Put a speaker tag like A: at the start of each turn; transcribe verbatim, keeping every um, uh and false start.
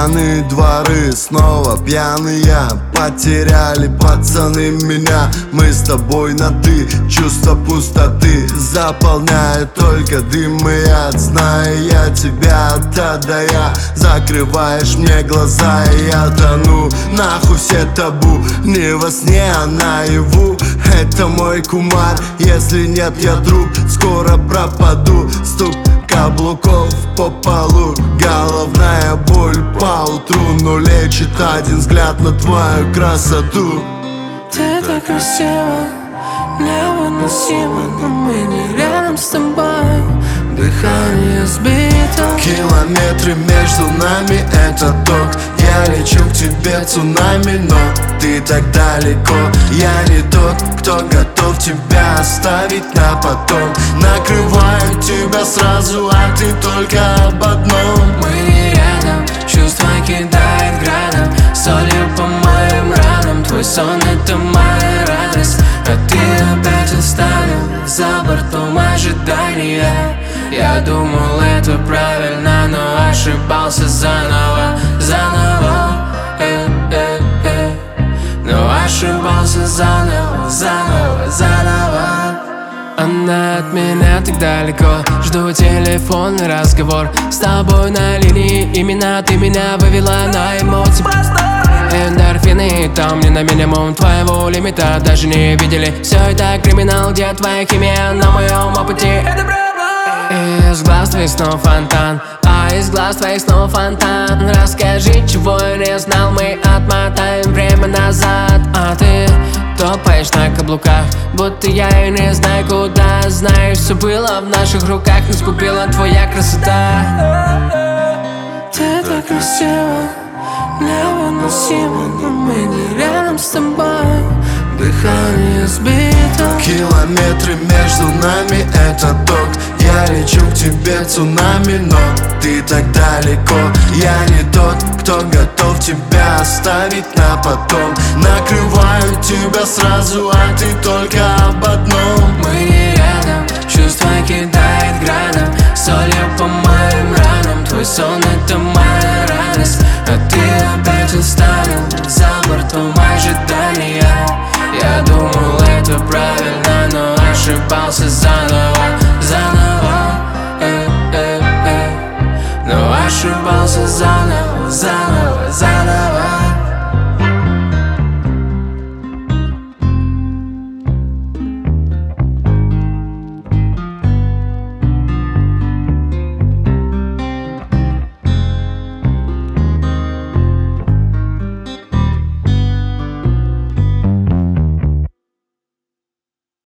A: Пьяные дворы, снова пьяные. Потеряли пацаны меня. Мы с тобой на ты, чувство пустоты заполняет только дым и яд. Зная я тебя от А до Я, закрываешь мне глаза, и я тону. Нахуй все табу, не во сне, а наяву. Это мой кумар, если нет, я друг. Скоро пропаду, стук каблуков по полу, головная боль поутру. Но лечит один взгляд на твою красоту.
B: Ты так красива, невыносимо, но мы не рядом с тобой. Дыхание сбито.
A: Километры между нами — это ток. Я лечу к тебе цунами, но ты так далеко. Я не тот, кто готов тебя оставить на потом. Накрываю тебя сразу, а ты только об одном.
B: Мы не рядом, чувство кидает градом, солью по моим ранам. Твой сон — это моя радость, а ты опять оставил за бортом ожидания. Я думал, это правильно, но ошибался заново, заново, э, э, э. Но ошибался заново, заново, заново. Она от меня так далеко, жду телефонный разговор. С тобой на линии, именно ты меня вывела на эмоции. Эндорфины там не на минимум твоего лимита даже не видели. Все это криминал, где твоя химия на моем опыте. Из глаз твоих снова фонтан, а из глаз твоих снова фонтан. Расскажи, чего я не знал, мы отмотаем время назад. А ты топаешь на каблуках, будто я и не знаю куда. Знаешь, все было в наших руках, не скупила твоя красота. Ты так красива, невыносимо, но мы не рядом с тобой. Дыхание сбито.
A: Километры между нами — это ток. Я лечу к тебе цунами, но ты так далеко. Я не тот, кто готов тебя оставить на потом. Накрываю тебя сразу, а ты только об одном.
B: Мы не рядом, чувство кидает градом, солью по моим ранам. Твой сон — это моя радость, а ты опять оставил за бортом ожидания. Я думал, это правильно, но ошибался заново, заново, э, э, э. Но ошибался заново, заново, заново.